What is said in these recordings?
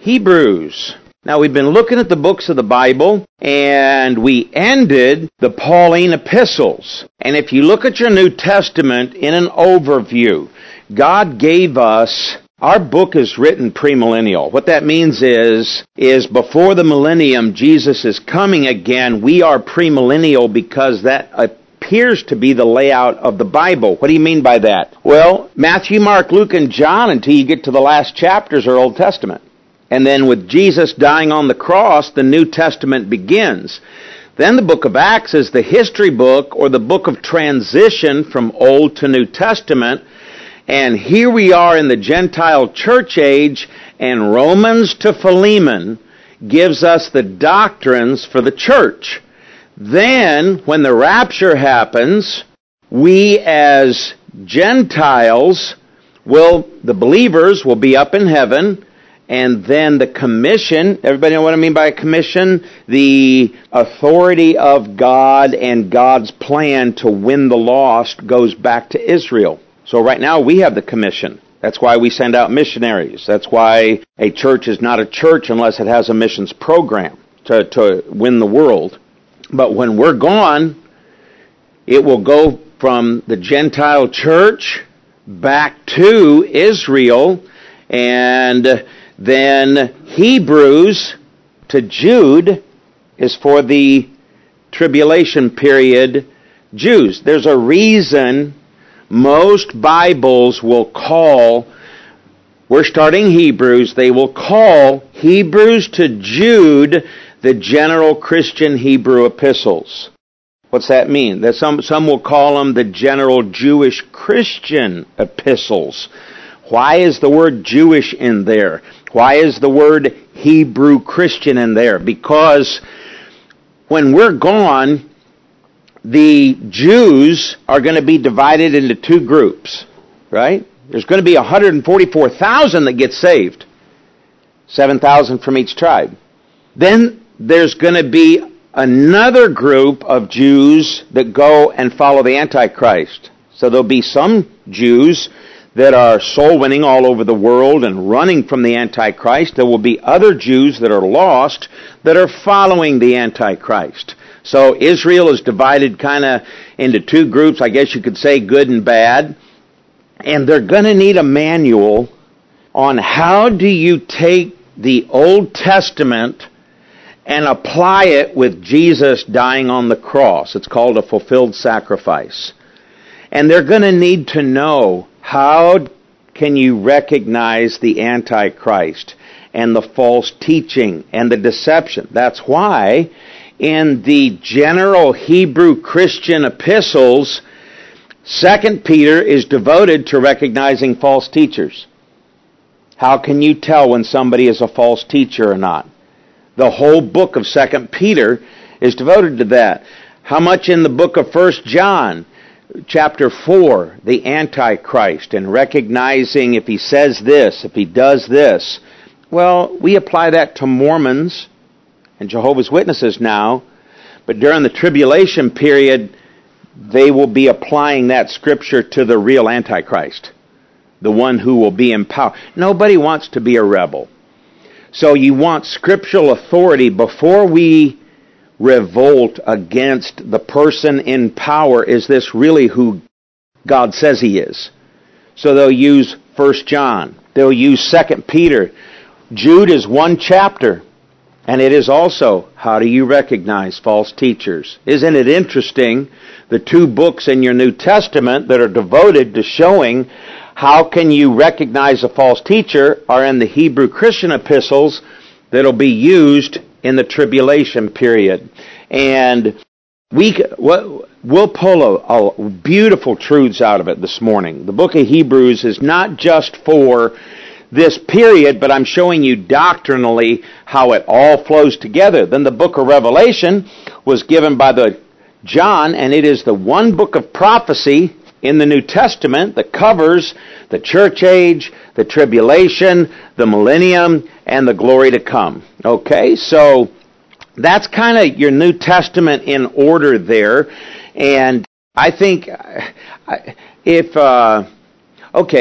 Hebrews. Now, we've been looking at the books of the Bible, and we ended the Pauline epistles. And if you look at your New Testament in an overview, God gave us, our book is written premillennial. What that means is before the millennium, Jesus is coming again. We are premillennial because that appears to be the layout of the Bible. What do you mean by that? Well, Matthew, Mark, Luke, and John, until you get to the last chapters, are Old Testament. And then with Jesus dying on the cross, the New Testament begins. Then the book of Acts is the history book, or the book of transition from Old to New Testament. And here we are in the Gentile church age, and Romans to Philemon gives us the doctrines for the church. Then, when the rapture happens, we as Gentiles the believers will be up in heaven. And then the commission, everybody know what I mean by a commission? The authority of God and God's plan to win the lost goes back to Israel. So right now we have the commission. That's why we send out missionaries. That's why a church is not a church unless it has a missions program to win the world. But when we're gone, it will go from the Gentile church back to Israel, and then Hebrews to Jude is for the tribulation period Jews. There's a reason most Bibles will call, we're starting Hebrews, they will call Hebrews to Jude the general Christian Hebrew epistles. What's that mean? That some will call them the general Jewish Christian epistles. Why is the word Jewish in there? Why is the word Hebrew Christian in there? Because when we're gone, the Jews are going to be divided into two groups, right? There's going to be 144,000 that get saved, 7,000 from each tribe. Then there's going to be another group of Jews that go and follow the Antichrist. So there'll be some Jews that are soul winning all over the world and running from the Antichrist. There will be other Jews that are lost that are following the Antichrist. So Israel is divided kind of into two groups, I guess you could say good and bad. And they're going to need a manual on how do you take the Old Testament and apply it with Jesus dying on the cross. It's called a fulfilled sacrifice. And they're going to need to know, how can you recognize the Antichrist and the false teaching and the deception? That's why in the general Hebrew Christian epistles, 2 Peter is devoted to recognizing false teachers. How can you tell when somebody is a false teacher or not? The whole book of 2 Peter is devoted to that. How much in the book of 1 John? Chapter 4, the Antichrist, and recognizing if he says this, if he does this. Well, we apply that to Mormons and Jehovah's Witnesses now, but during the tribulation period, they will be applying that scripture to the real Antichrist, the one who will be in power. Nobody wants to be a rebel. So you want scriptural authority before we revolt against the person in power. Is this really who God says he is? So they'll use 1 John. They'll use 2 Peter. Jude is one chapter. And it is also, how do you recognize false teachers? Isn't it interesting, the two books in your New Testament that are devoted to showing how can you recognize a false teacher are in the Hebrew Christian epistles that'll be used in the tribulation period. And we'll pull a beautiful truths out of it this morning. The book of Hebrews is not just for this period, but I'm showing you doctrinally how it all flows together. Then the book of Revelation was given by John, and it is the one book of prophecy in the New Testament that covers the church age, the tribulation, the millennium, and the glory to come. Okay, so that's kind of your New Testament in order there. And I think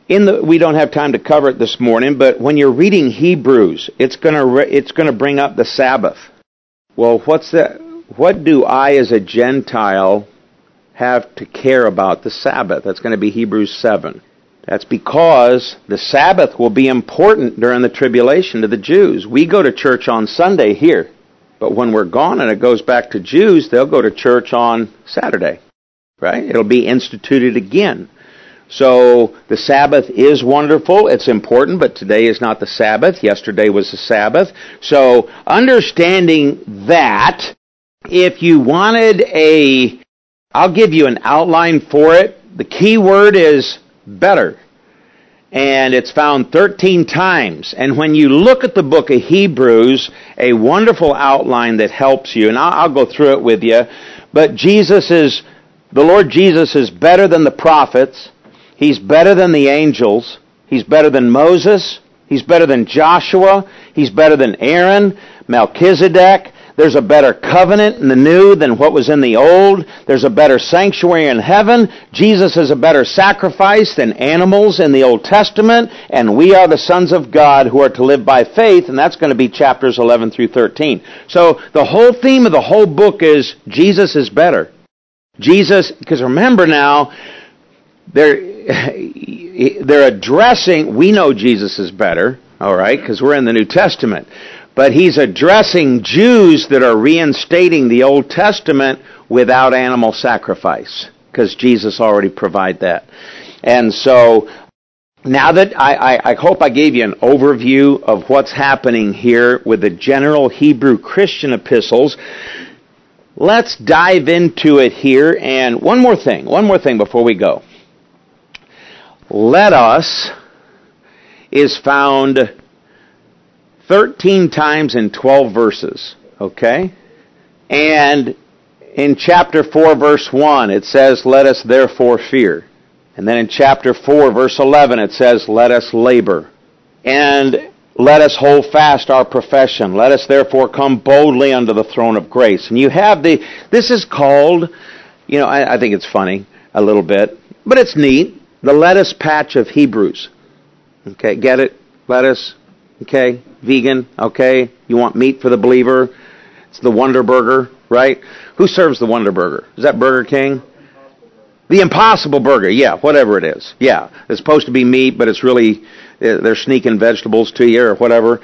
We don't have time to cover it this morning, but when you're reading Hebrews, it's going to bring up the Sabbath. Well, what do I as a Gentile have to care about the Sabbath? That's going to be Hebrews 7. That's because the Sabbath will be important during the tribulation to the Jews. We go to church on Sunday here, but when we're gone and it goes back to Jews, they'll go to church on Saturday, right? It'll be instituted again. So the Sabbath is wonderful, it's important, but today is not the Sabbath. Yesterday was the Sabbath. So understanding that, if you wanted I'll give you an outline for it. The key word is better. And it's found 13 times. And when you look at the book of Hebrews, a wonderful outline that helps you, and I'll go through it with you, but the Lord Jesus is better than the prophets. He's better than the angels. He's better than Moses. He's better than Joshua. He's better than Aaron, Melchizedek. There's a better covenant in the new than what was in the old. There's a better sanctuary in heaven. Jesus is a better sacrifice than animals in the Old Testament. And we are the sons of God who are to live by faith. And that's going to be chapters 11 through 13. So the whole theme of the whole book is Jesus is better. Jesus, because remember now, they're addressing, we know Jesus is better, all right, because we're in the New Testament. But he's addressing Jews that are reinstating the Old Testament without animal sacrifice, because Jesus already provided that. And so, now that I hope I gave you an overview of what's happening here with the general Hebrew Christian epistles, let's dive into it here. And one more thing before we go. Let us is found 13 times in 12 verses, okay? And in chapter 4, verse 1, it says, let us therefore fear. And then in chapter 4, verse 11, it says, let us labor. And let us hold fast our profession. Let us therefore come boldly unto the throne of grace. And you have this is called, I think it's funny a little bit, but it's neat, the lettuce patch of Hebrews. Okay, get it? Lettuce. Okay, vegan, okay, you want meat for the believer. It's the Wonder Burger, right? Who serves the Wonder Burger? Is that Burger King? The Impossible Burger, yeah, whatever it is. Yeah, it's supposed to be meat, but it's really, they're sneaking vegetables to you or whatever.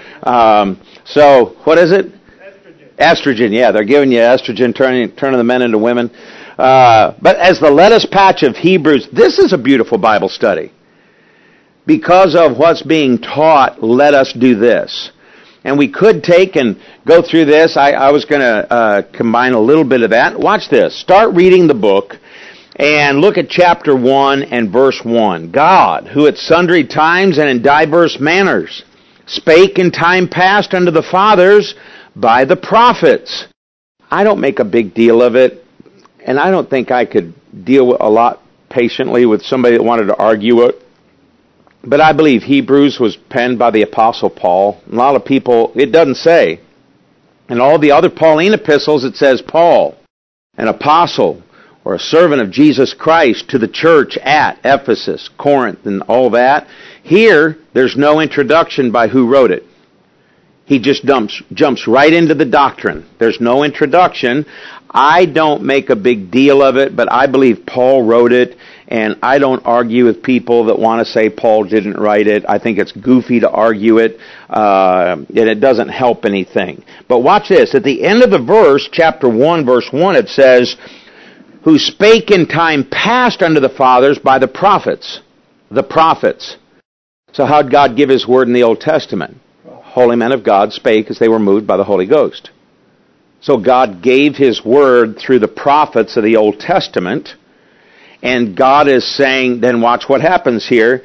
So, what is it? Estrogen, yeah, they're giving you estrogen, turning the men into women. But as the lettuce patch of Hebrews, this is a beautiful Bible study. Because of what's being taught, let us do this. And we could take and go through this. I was going to combine a little bit of that. Watch this. Start reading the book and look at chapter 1 and verse 1. God, who at sundry times and in diverse manners spake in time past unto the fathers by the prophets. I don't make a big deal of it, and I don't think I could deal a lot patiently with somebody that wanted to argue it. But I believe Hebrews was penned by the Apostle Paul. A lot of people, it doesn't say. In all the other Pauline epistles, it says Paul, an apostle or a servant of Jesus Christ to the church at Ephesus, Corinth, and all that. Here, there's no introduction by who wrote it. He just jumps right into the doctrine. There's no introduction. I don't make a big deal of it, but I believe Paul wrote it, and I don't argue with people that want to say Paul didn't write it. I think it's goofy to argue it, and it doesn't help anything. But watch this. At the end of the verse, chapter 1, verse 1, it says, who spake in time past unto the fathers by the prophets. The prophets. So how did God give His word in the Old Testament? Holy men of God spake as they were moved by the Holy Ghost. So God gave His word through the prophets of the Old Testament, and God is saying, then watch what happens here,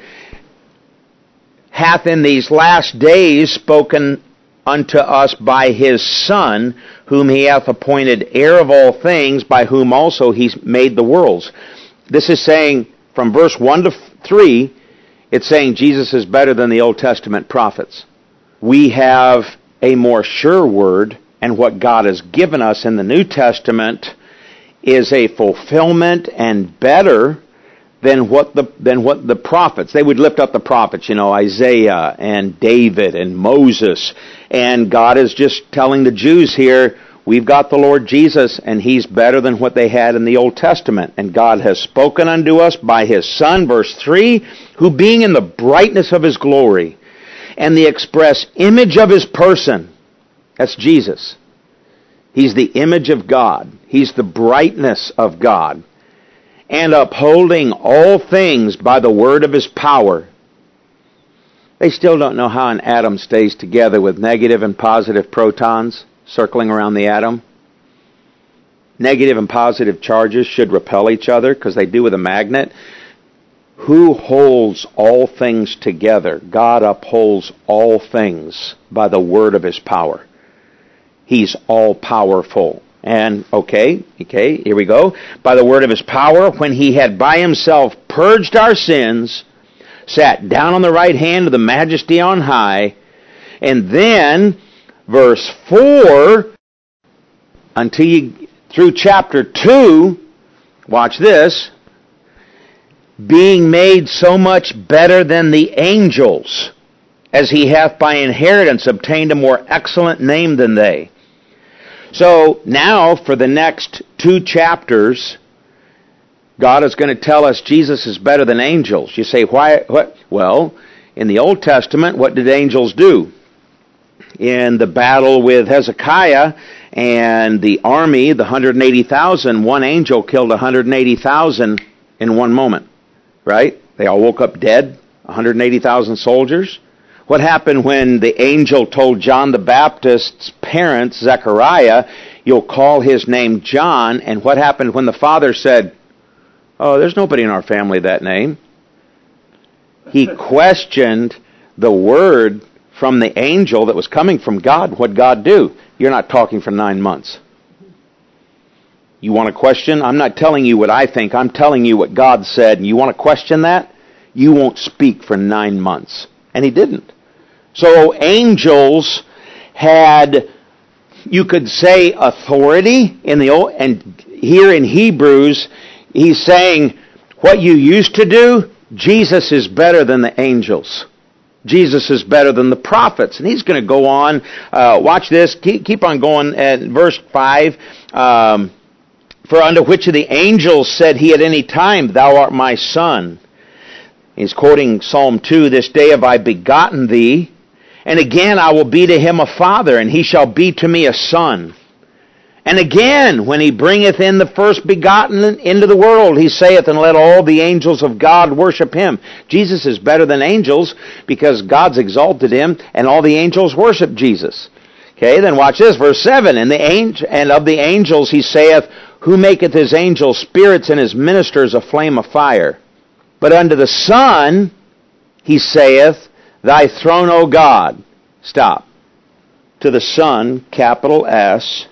hath in these last days spoken unto us by His Son, whom He hath appointed heir of all things, by whom also He made the worlds. This is saying, from verse 1 to 3, it's saying Jesus is better than the Old Testament prophets. We have a more sure word, and what God has given us in the New Testament is a fulfillment and better than what the prophets. They would lift up the prophets, Isaiah and David and Moses. And God is just telling the Jews here, we've got the Lord Jesus, and He's better than what they had in the Old Testament. And God has spoken unto us by His Son, verse 3, who being in the brightness of His glory and the express image of His person, that's Jesus. He's the image of God. He's the brightness of God. And upholding all things by the word of His power. They still don't know how an atom stays together with negative and positive protons circling around the atom. Negative and positive charges should repel each other because they do with a magnet. Who holds all things together? God upholds all things by the word of His power. He's all-powerful. And, okay, here we go. By the word of His power, when He had by Himself purged our sins, sat down on the right hand of the Majesty on high, and then, verse 4, through chapter 2, watch this, being made so much better than the angels, as He hath by inheritance obtained a more excellent name than they. So now, for the next 2 chapters, God is going to tell us Jesus is better than angels. You say, why? What? Well, in the Old Testament, what did angels do? In the battle with Hezekiah and the army, the 180,000, one angel killed 180,000 in one moment. Right? They all woke up dead, 180,000 soldiers. What happened when the angel told John the Baptist's parents, Zechariah, you'll call his name John? And what happened when the father said, oh, there's nobody in our family that name? He questioned the word from the angel that was coming from God. What'd God do? You're not talking for 9 months. You want to question? I'm not telling you what I think. I'm telling you what God said. And you want to question that? You won't speak for 9 months. And He didn't. So angels had, you could say, authority in the old, and here in Hebrews, he's saying, what you used to do, Jesus is better than the angels. Jesus is better than the prophets. And he's going to go on, watch this, keep on going at verse 5, for unto which of the angels said He at any time, thou art my son? He's quoting Psalm 2, this day have I begotten thee, and again I will be to him a father, and he shall be to me a son. And again, when He bringeth in the first begotten into the world, He saith, and let all the angels of God worship Him. Jesus is better than angels because God's exalted Him, and all the angels worship Jesus. Okay, then watch this, verse 7, and of the angels He saith, who maketh His angels spirits and His ministers a flame of fire. But unto the Son He saith, Thy throne, O God. Stop. To the Son, capital S,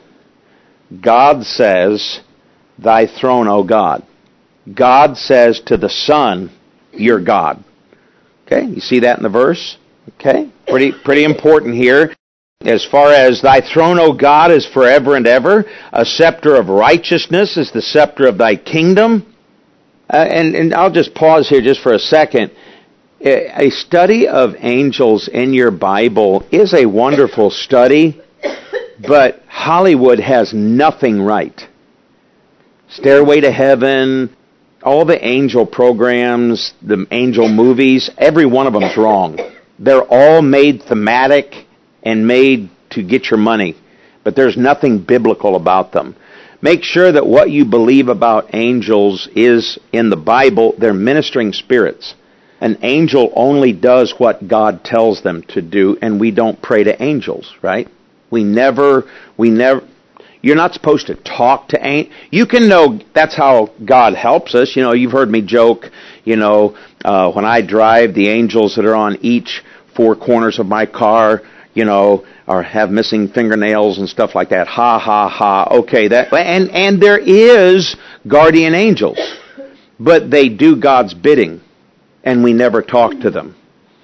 God says, Thy throne, O God. God says to the Son, You're God. Okay, you see that in the verse? Okay, pretty important here. As far as Thy throne, O God, is forever and ever. A scepter of righteousness is the scepter of Thy kingdom. And I'll just pause here just for a second. A study of angels in your Bible is a wonderful study, but Hollywood has nothing right. Stairway to Heaven, all the angel programs, the angel movies, every one of them's wrong. They're all made thematic and made to get your money, but there's nothing biblical about them. Make sure that what you believe about angels is in the Bible. They're ministering spirits. An angel only does what God tells them to do, and we don't pray to angels, right? We never, you're not supposed to talk to angels. You can know that's how God helps us. You know, you've heard me joke, when I drive, the angels that are on each 4 corners of my car, or have missing fingernails and stuff like that. Ha, ha, ha. Okay, and there is guardian angels, but they do God's bidding, and we never talk to them.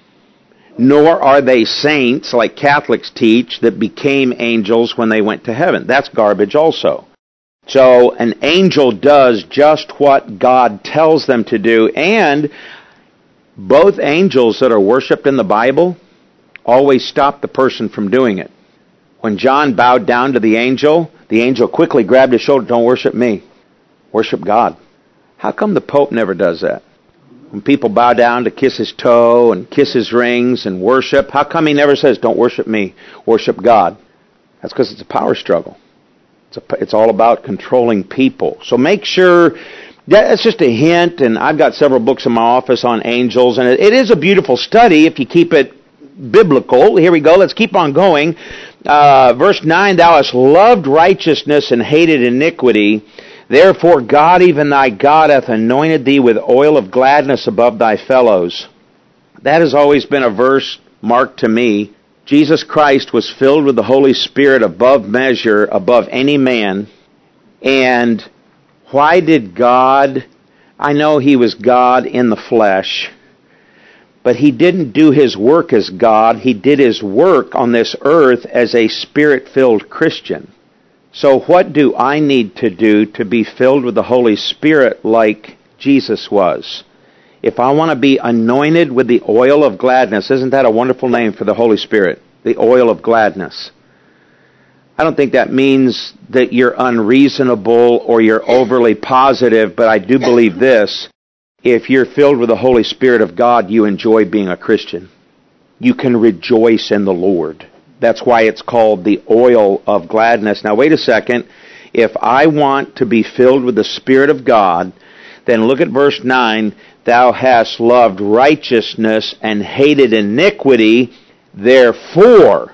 Nor are they saints, like Catholics teach, that became angels when they went to heaven. That's garbage also. So an angel does just what God tells them to do, and both angels that are worshipped in the Bible always stop the person from doing it. When John bowed down to the angel quickly grabbed his shoulder. Don't worship me. Worship God. How come the Pope never does that? When people bow down to kiss his toe and kiss his rings and worship, how come he never says, don't worship me, worship God? That's because it's a power struggle. It's all about controlling people. So make sure, that's just a hint, and I've got several books in my office on angels, and it is a beautiful study if you keep it biblical. Here we go, let's keep on going. Verse 9, thou hast loved righteousness and hated iniquity. Therefore God, even thy God, hath anointed thee with oil of gladness above thy fellows. That has always been a verse marked to me. Jesus Christ was filled with the Holy Spirit above measure, above any man. And why did God, I know he was God in the flesh, but he didn't do his work as God. He did his work on this earth as a Spirit-filled Christian. So what do I need to do to be filled with the Holy Spirit like Jesus was? If I want to be anointed with the oil of gladness, isn't that a wonderful name for the Holy Spirit? The oil of gladness. I don't think that means that you're unreasonable or you're overly positive, but I do believe this. If you're filled with the Holy Spirit of God, you enjoy being a Christian. You can rejoice in the Lord. That's why it's called the oil of gladness. Now wait a second. If I want to be filled with the Spirit of God, then look at verse 9. Thou hast loved righteousness and hated iniquity. Therefore,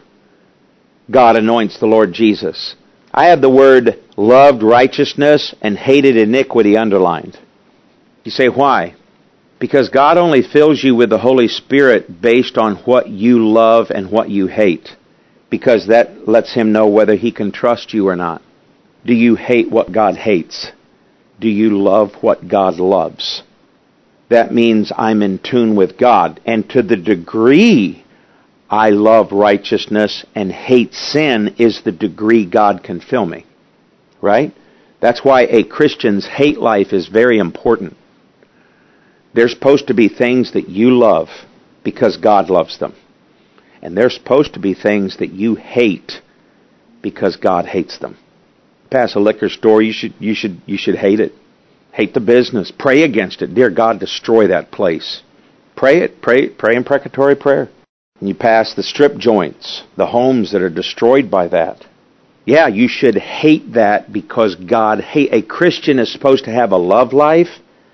God anoints the Lord Jesus. I have the word loved righteousness and hated iniquity underlined. You say, why? Because God only fills you with the Holy Spirit based on what you love and what you hate. Because that lets him know whether he can trust you or not. Do you hate what God hates? Do you love what God loves? That means I'm in tune with God. And to the degree I love righteousness and hate sin is the degree God can fill me. Right? That's why a Christian's hate life is very important. There's supposed to be things that you love because God loves them. And there's supposed to be things that you hate because God hates them. Pass a liquor store, you should hate it. Hate the business. Pray against it. Dear God, destroy that place. Pray imprecatory prayer. And you pass the strip joints, the homes that are destroyed by that. Yeah, you should hate that because God hates. A Christian is supposed to have a love life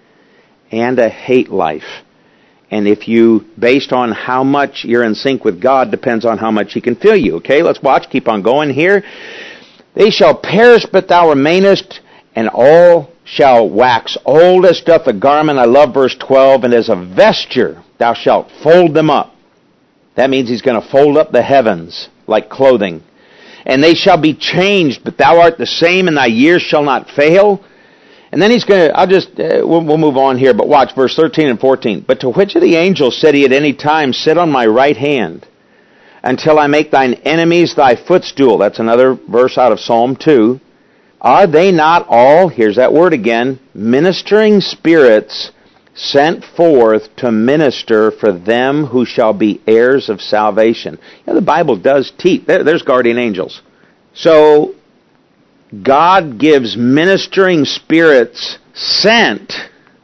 and a hate life. And if you, based on how much you're in sync with God, depends on how much He can fill you. Okay, let's watch. Keep on going here. They shall perish, but thou remainest, and all shall wax old as doth a garment. I love verse 12. And as a vesture thou shalt fold them up. That means He's going to fold up the heavens like clothing. And they shall be changed, but thou art the same, and thy years shall not fail. And then He's going to, we'll move on here, but watch verse 13 and 14. But to which of the angels said He at any time, sit on my right hand, until I make thine enemies thy footstool? That's another verse out of Psalm 2. Are they not all, here's that word again, ministering spirits sent forth to minister for them who shall be heirs of salvation? You know, the Bible does teach. There's guardian angels. So, God gives ministering spirits sent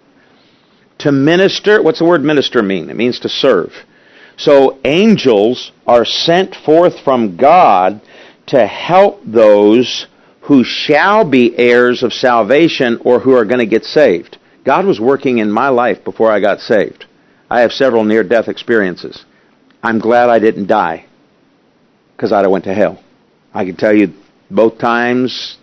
to minister. What's the word minister mean? It means to serve. So angels are sent forth from God to help those who shall be heirs of salvation or who are going to get saved. God was working in my life before I got saved. I have several near-death experiences. I'm glad I didn't die because I'd have went to hell. I can tell you both times,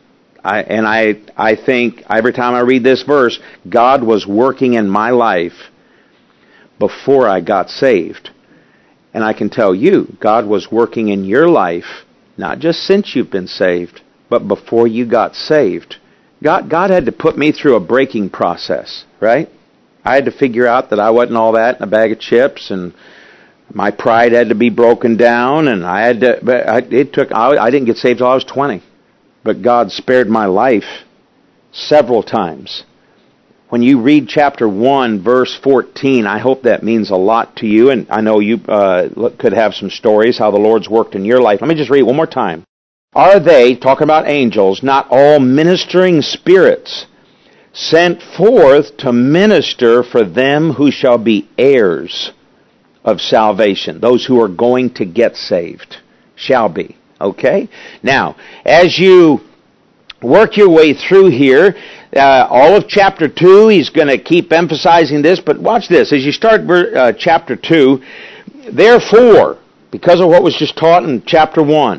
I think every time I read this verse, God was working in my life before I got saved. And I can tell you, God was working in your life, not just since you've been saved, but before you got saved. God had to put me through a breaking process, right? I had to figure out that I wasn't all that in a bag of chips, and my pride had to be broken down, and I didn't get saved till I was 20. But God spared my life several times. When you read chapter 1, verse 14, I hope that means a lot to you, and I know you could have some stories how the Lord's worked in your life. Let me just read it one more time. Are they, talking about angels, not all ministering spirits, sent forth to minister for them who shall be heirs of salvation? Those who are going to get saved shall be. Okay? Now, as you work your way through here, all of chapter 2, he's going to keep emphasizing this, but watch this. As you start chapter 2, therefore, because of what was just taught in chapter 1,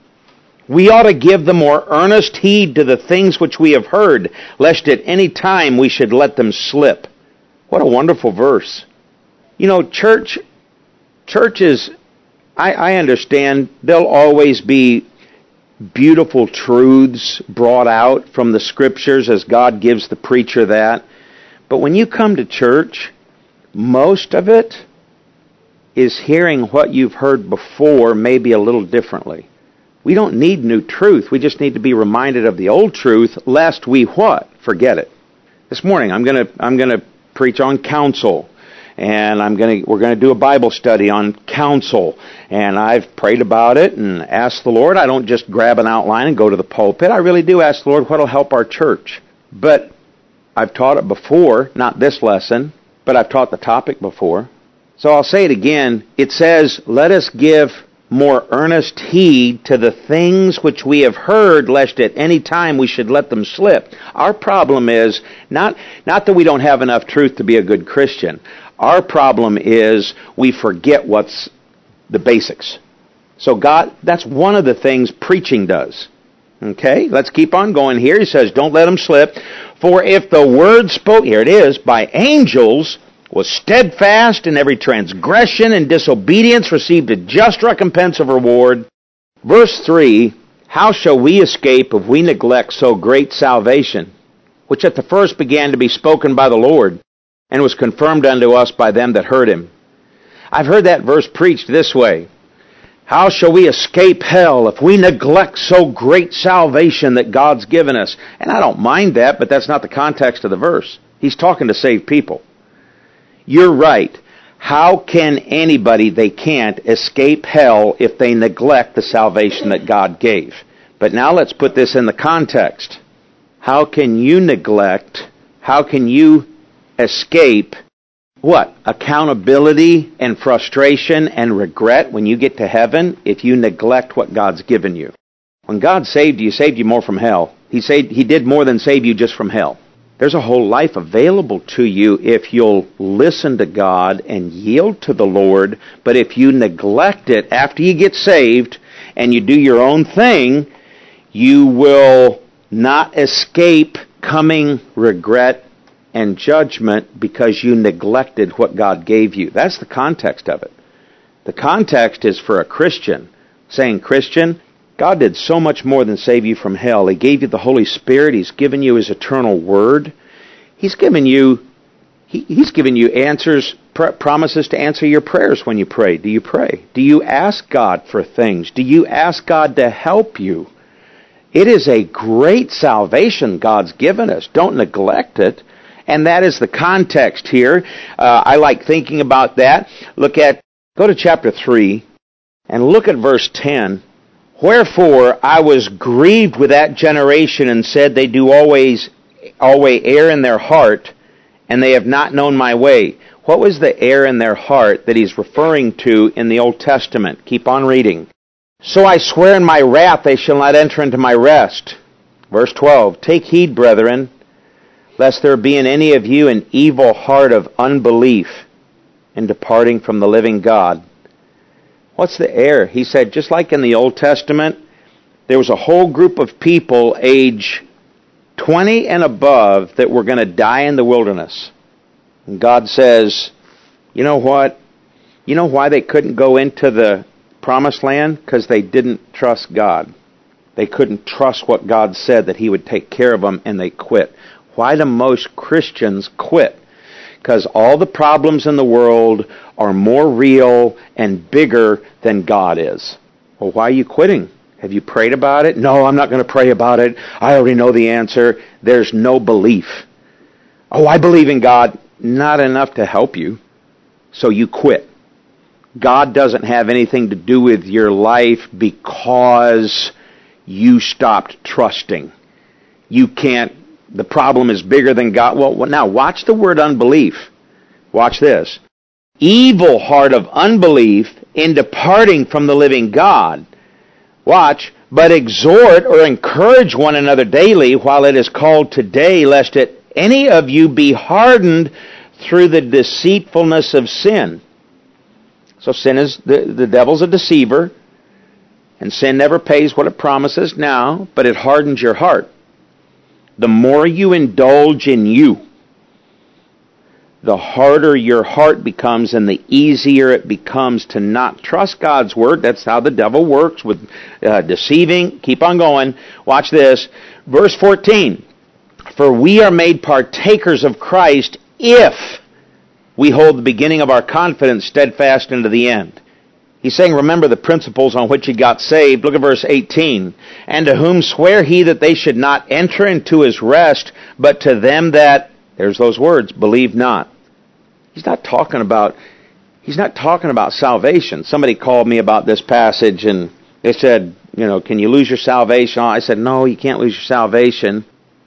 we ought to give the more earnest heed to the things which we have heard, lest at any time we should let them slip. What a wonderful verse. You know, churches, I understand there'll always be beautiful truths brought out from the Scriptures as God gives the preacher that. But when you come to church, most of it is hearing what you've heard before, maybe a little differently. We don't need new truth. We just need to be reminded of the old truth, lest we what? Forget it. This morning I'm going to preach on counsel. And we're going to do a Bible study on counsel. And I've prayed about it and asked the Lord. I don't just grab an outline and go to the pulpit. I really do ask the Lord what will help our church. But I've taught it before, not this lesson, but I've taught the topic before. So I'll say it again. It says, let us give more earnest heed to the things which we have heard, lest at any time we should let them slip. Our problem is not that we don't have enough truth to be a good Christian. Our problem is we forget what's the basics. So God, that's one of the things preaching does. Okay, let's keep on going here. He says, don't let them slip. For if the word spoke, here it is, by angels was steadfast, in every transgression and disobedience received a just recompense of reward. Verse 3, how shall we escape if we neglect so great salvation, which at the first began to be spoken by the Lord, and was confirmed unto us by them that heard him? I've heard that verse preached this way. How shall we escape hell if we neglect so great salvation that God's given us? And I don't mind that, but that's not the context of the verse. He's talking to saved people. You're right. How can anybody, they can't, escape hell if they neglect the salvation that God gave? But now let's put this in the context. How can you neglect, how can you escape what? Accountability and frustration and regret when you get to heaven if you neglect what God's given you. When God saved you more from hell. He did more than save you just from hell. There's a whole life available to you if you'll listen to God and yield to the Lord. But if you neglect it after you get saved and you do your own thing, you will not escape coming regret and judgment because you neglected what God gave you. That's the context of it. The context is for a Christian, saying, Christian, God did so much more than save you from hell. He gave you the Holy Spirit. He's given you His eternal Word. He's given you answers, promises to answer your prayers when you pray. Do you pray? Do you ask God for things? Do you ask God to help you? It is a great salvation God's given us. Don't neglect it. And that is the context here. I like thinking about that. Go to chapter 3 and look at verse 10. Wherefore I was grieved with that generation and said, they do always err in their heart, and they have not known my way. What was the error in their heart that he's referring to in the Old Testament? Keep on reading. So I swear in my wrath they shall not enter into my rest. Verse 12, take heed, brethren, lest there be in any of you an evil heart of unbelief in departing from the living God. What's the error? He said, just like in the Old Testament, there was a whole group of people age 20 and above that were going to die in the wilderness. And God says, you know what? You know why they couldn't go into the promised land? Because they didn't trust God. They couldn't trust what God said, that He would take care of them, and they quit. Why do most Christians quit? Because all the problems in the world are more real and bigger than God is. Well, why are you quitting? Have you prayed about it? No, I'm not going to pray about it. I already know the answer. There's no belief. Oh, I believe in God. Not enough to help you. So you quit. God doesn't have anything to do with your life because you stopped trusting. You can't, the problem is bigger than God. Well, now watch the word unbelief. Watch this. Evil heart of unbelief in departing from the living God. Watch. But exhort or encourage one another daily while it is called today, lest any of you be hardened through the deceitfulness of sin. So sin is, the devil's a deceiver, and sin never pays what it promises now, but it hardens your heart. The more you indulge in you, the harder your heart becomes and the easier it becomes to not trust God's word. That's how the devil works with deceiving. Keep on going. Watch this. Verse 14. For we are made partakers of Christ if we hold the beginning of our confidence steadfast into the end. He's saying, remember the principles on which you got saved. Look at verse 18. And to whom sware he that they should not enter into his rest, but to them that, there's those words, believe not. He's not talking about salvation. Somebody called me about this passage and they said, can you lose your salvation? I said, no, you can't lose your salvation.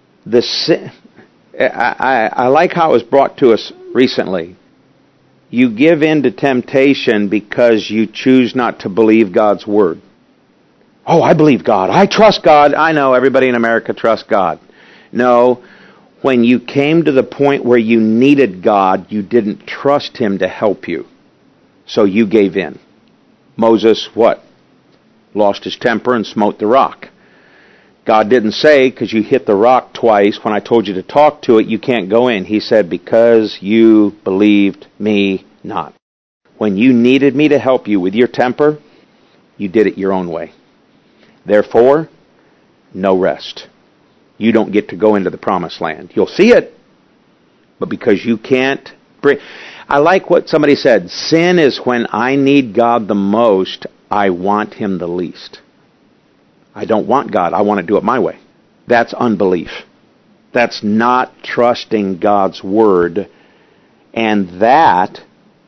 I like how it was brought to us recently. You give in to temptation because you choose not to believe God's word. Oh, I believe God. I trust God. I know everybody in America trusts God. No, when you came to the point where you needed God, you didn't trust Him to help you. So you gave in. Moses, what? Lost his temper and smote the rock. God didn't say, because you hit the rock twice, when I told you to talk to it, you can't go in. He said, because you believed me not. When you needed me to help you with your temper, you did it your own way. Therefore, no rest. You don't get to go into the promised land. You'll see it, but because you can't bring... I like what somebody said. Sin is when I need God the most, I want Him the least. I don't want God. I want to do it my way. That's unbelief. That's not trusting God's word. And that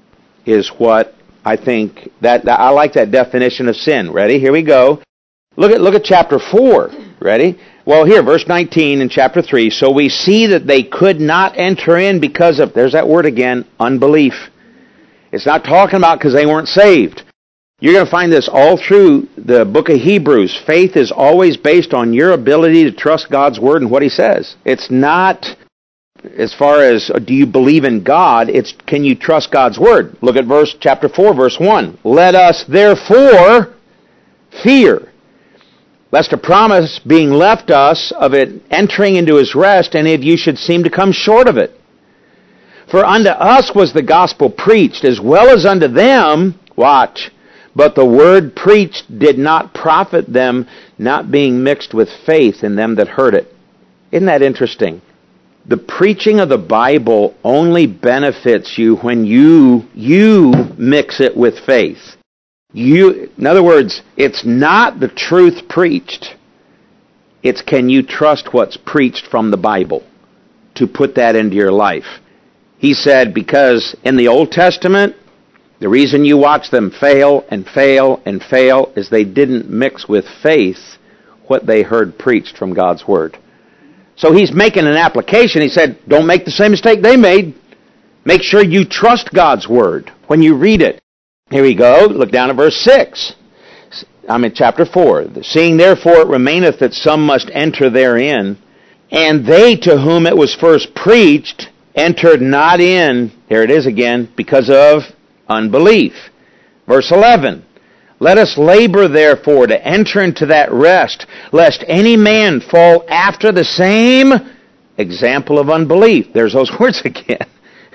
is what I think, I like that definition of sin. Ready? Here we go. Look at chapter 4. Ready? Well, here, verse 19 in chapter 3. So we see that they could not enter in because of, there's that word again, unbelief. It's not talking about because they weren't saved. You're going to find this all through the book of Hebrews. Faith is always based on your ability to trust God's word and what He says. It's not as far as do you believe in God, it's can you trust God's word. Look at chapter 4, verse 1. Let us therefore fear, lest a promise being left us of it entering into His rest, any of you should seem to come short of it. For unto us was the gospel preached, as well as unto them, watch, but the word preached did not profit them, not being mixed with faith in them that heard it. Isn't that interesting? The preaching of the Bible only benefits you when you mix it with faith. In other words, it's not the truth preached. It's can you trust what's preached from the Bible to put that into your life. He said, because in the Old Testament, the reason you watch them fail and fail and fail is they didn't mix with faith what they heard preached from God's Word. So He's making an application. He said, don't make the same mistake they made. Make sure you trust God's Word when you read it. Here we go. Look down at verse 6. I'm in chapter 4. Seeing therefore it remaineth that some must enter therein, and they to whom it was first preached entered not in, here it is again, because of unbelief. Verse 11. Let us labor therefore to enter into that rest, lest any man fall after the same example of unbelief. There's those words again.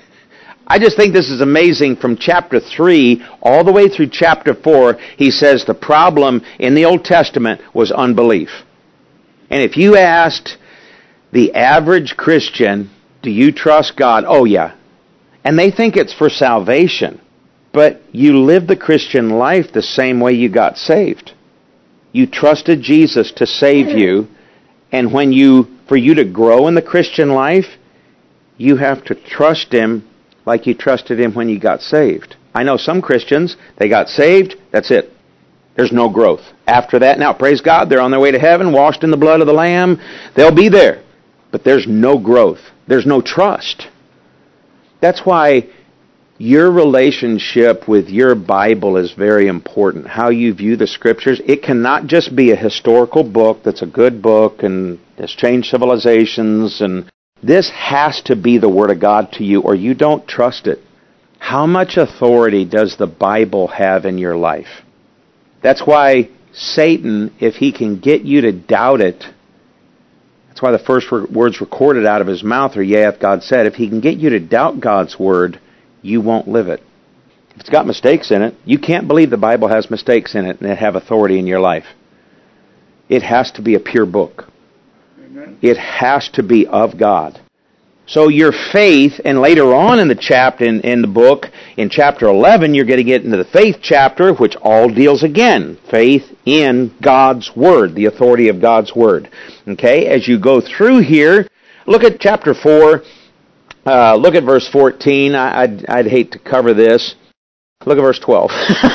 I just think this is amazing. From chapter 3 all the way through chapter 4, he says the problem in the Old Testament was unbelief. And if you asked the average Christian, do you trust God? Oh yeah. And they think it's for salvation. But you live the Christian life the same way you got saved. You trusted Jesus to save you, and for you to grow in the Christian life, you have to trust Him like you trusted Him when you got saved. I know some Christians, they got saved, that's it. There's no growth. After that, now, praise God, they're on their way to heaven, washed in the blood of the Lamb. They'll be there. But there's no growth. There's no trust. That's why your relationship with your Bible is very important. How you view the Scriptures. It cannot just be a historical book that's a good book and has changed civilizations. And this has to be the Word of God to you, or you don't trust it. How much authority does the Bible have in your life? That's why Satan, if he can get you to doubt it, that's why the first words recorded out of his mouth are, yea, hath God said. If he can get you to doubt God's Word, you won't live it. If it's got mistakes in it, you can't believe the Bible has mistakes in it and it have authority in your life. It has to be a pure book. Amen. It has to be of God. So your faith, and later on in the chapter, in the book, in chapter 11, you're going to get into the faith chapter, which all deals again, faith in God's Word, the authority of God's Word. Okay, as you go through here, look at chapter 4, look at verse 14. I'd hate to cover this. Look at verse 12.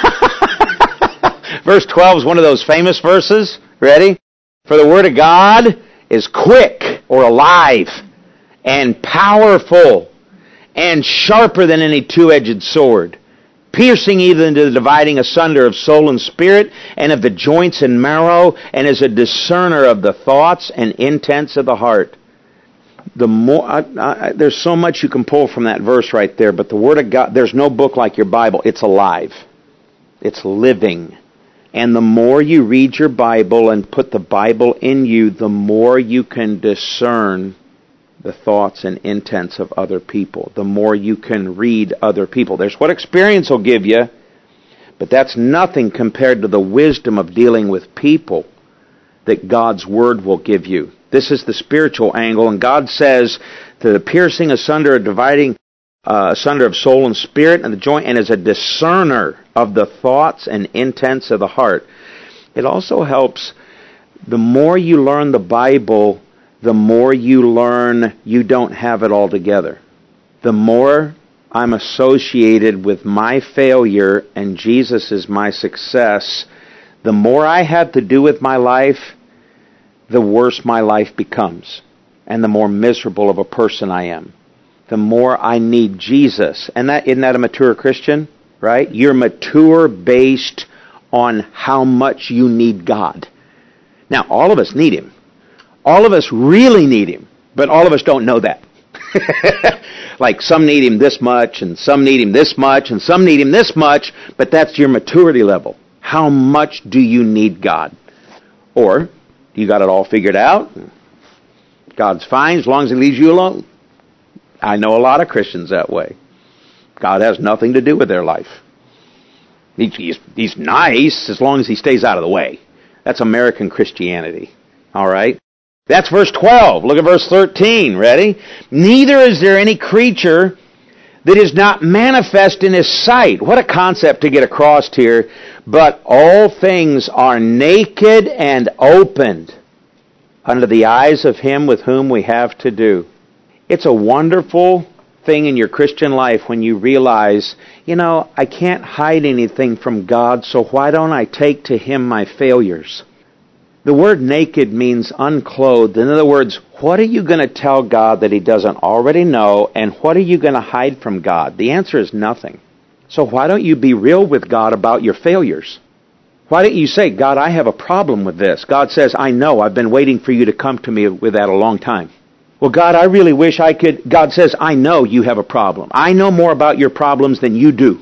Verse 12 is one of those famous verses. Ready? For the Word of God is quick or alive, and powerful, and sharper than any two-edged sword, piercing even to the dividing asunder of soul and spirit, and of the joints and marrow, and is a discerner of the thoughts and intents of the heart. The more there's so much you can pull from that verse right there, but the Word of God, there's no book like your Bible. It's alive. It's living. And the more you read your Bible and put the Bible in you, the more you can discern the thoughts and intents of other people. The more you can read other people. There's what experience will give you, but that's nothing compared to the wisdom of dealing with people that God's Word will give you. This is the spiritual angle, and God says to the piercing asunder, a dividing asunder of soul and spirit and the joint, and is a discerner of the thoughts and intents of the heart. It also helps, the more you learn the Bible, the more you learn you don't have it all together. The more I'm associated with my failure and Jesus is my success, the more I have to do with my life, the worse my life becomes, and the more miserable of a person I am. The more I need Jesus. And isn't that a mature Christian? Right? You're mature based on how much you need God. Now, all of us need Him. All of us really need Him, but all of us don't know that. Like some need Him this much, and some need Him this much, and some need Him this much, but that's your maturity level. How much do you need God? Or, you got it all figured out? God's fine as long as He leaves you alone. I know a lot of Christians that way. God has nothing to do with their life. He's nice as long as He stays out of the way. That's American Christianity. All right? That's verse 12. Look at verse 13. Ready? Neither is there any creature that is not manifest in His sight. What a concept to get across here. But all things are naked and opened under the eyes of Him with whom we have to do. It's a wonderful thing in your Christian life when you realize, I can't hide anything from God, so why don't I take to Him my failures? The word naked means unclothed. In other words, what are you going to tell God that He doesn't already know, and what are you going to hide from God? The answer is nothing. So why don't you be real with God about your failures? Why don't you say, God, I have a problem with this? God says, I know. I've been waiting for you to come to me with that a long time. Well, God, I really wish I could. God says, I know you have a problem. I know more about your problems than you do.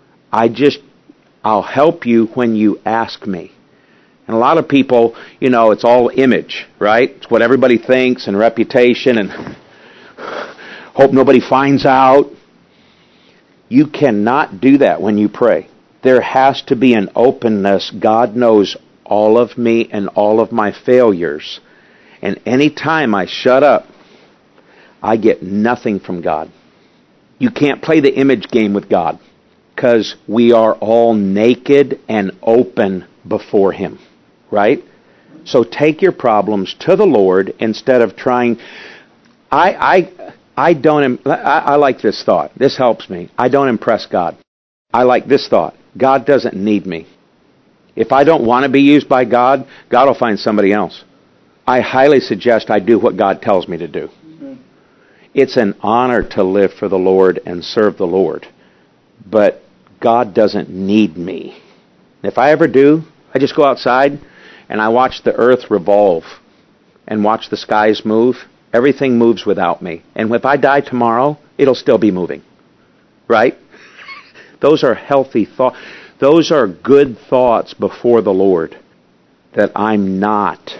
I'll help you when you ask me. And a lot of people, it's all image, right? It's what everybody thinks and reputation and hope nobody finds out. You cannot do that when you pray. There has to be an openness. God knows all of me and all of my failures. And any time I shut up, I get nothing from God. You can't play the image game with God because we are all naked and open before Him. right? So take your problems to the Lord instead of trying. I like this thought. This helps me. I don't impress God. I like this thought. God doesn't need me. If I don't want to be used by God, God will find somebody else. I highly suggest I do what God tells me to do. It's an honor to live for the Lord and serve the Lord. But God doesn't need me. If I ever do, I just go outside and I watch the earth revolve and watch the skies move. Everything moves without me. And if I die tomorrow, it'll still be moving. Right? Those are healthy thoughts. Those are good thoughts before the Lord. That I'm not.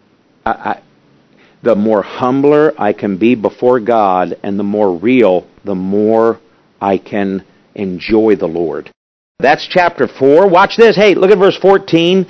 The more humbler I can be before God and the more real, the more I can enjoy the Lord. That's chapter 4. Watch this. Hey, look at verse 14.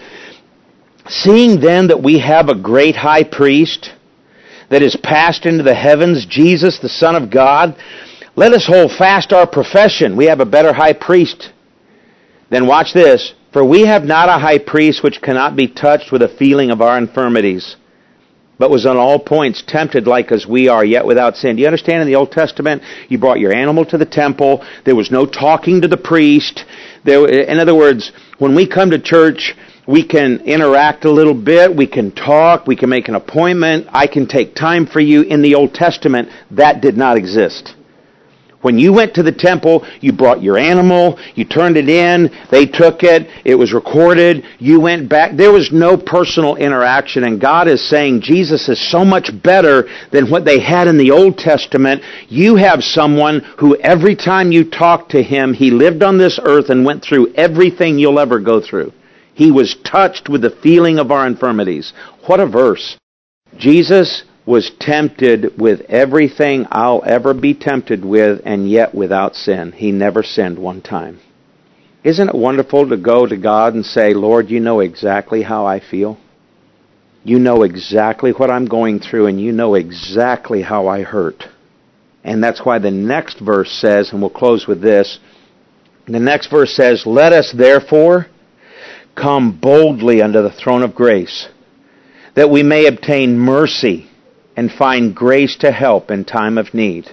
Seeing then that we have a great high priest that is passed into the heavens, Jesus, the Son of God, let us hold fast our profession. We have a better high priest. Then watch this. For we have not a high priest which cannot be touched with a feeling of our infirmities, but was on all points tempted like as we are, yet without sin. Do you understand in the Old Testament, you brought your animal to the temple, there was no talking to the priest. In other words, when we come to church, we can interact a little bit, we can talk, we can make an appointment, I can take time for you. In the Old Testament, that did not exist. When you went to the temple, you brought your animal, you turned it in, they took it, it was recorded, you went back. There was no personal interaction, and God is saying Jesus is so much better than what they had in the Old Testament. You have someone who every time you talk to him, he lived on this earth and went through everything you'll ever go through. He was touched with the feeling of our infirmities. What a verse. Jesus was tempted with everything I'll ever be tempted with, and yet without sin. He never sinned one time. Isn't it wonderful to go to God and say, Lord, you know exactly how I feel. You know exactly what I'm going through, and you know exactly how I hurt. And that's why the next verse says, and we'll close with this, the next verse says, let us therefore come boldly unto the throne of grace, that we may obtain mercy and find grace to help in time of need.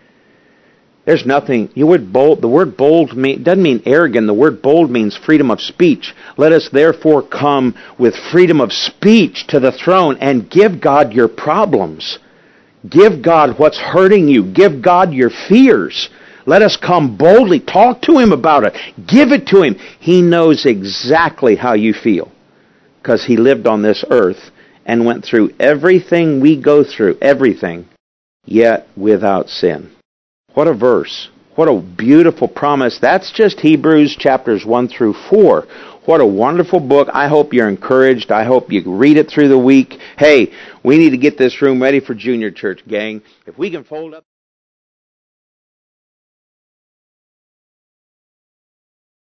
There's nothing. The word bold doesn't mean arrogant. The word bold means freedom of speech. Let us therefore come with freedom of speech to the throne and give God your problems. Give God what's hurting you. Give God your fears. Let us come boldly. Talk to him about it. Give it to him. He knows exactly how you feel because he lived on this earth and went through everything we go through, everything, yet without sin. What a verse. What a beautiful promise. That's just Hebrews chapters 1 through 4. What a wonderful book. I hope you're encouraged. I hope you read it through the week. Hey, we need to get this room ready for junior church, gang. If we can fold up